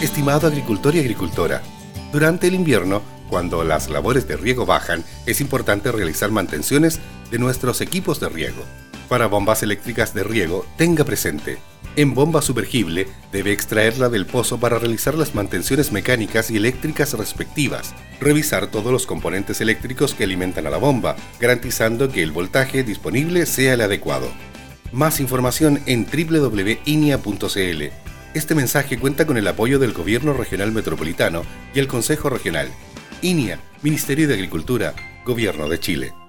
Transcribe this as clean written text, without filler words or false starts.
Estimado agricultor y agricultora, durante el invierno, cuando las labores de riego bajan, es importante realizar mantenciones de nuestros equipos de riego. Para bombas eléctricas de riego, tenga presente: en bomba sumergible debe extraerla del pozo para realizar las mantenciones mecánicas y eléctricas respectivas. Revisar todos los componentes eléctricos que alimentan a la bomba, garantizando que el voltaje disponible sea el adecuado. Más información en www.inia.cl. Este mensaje cuenta con el apoyo del Gobierno Regional Metropolitano y el Consejo Regional. INIA, Ministerio de Agricultura, Gobierno de Chile.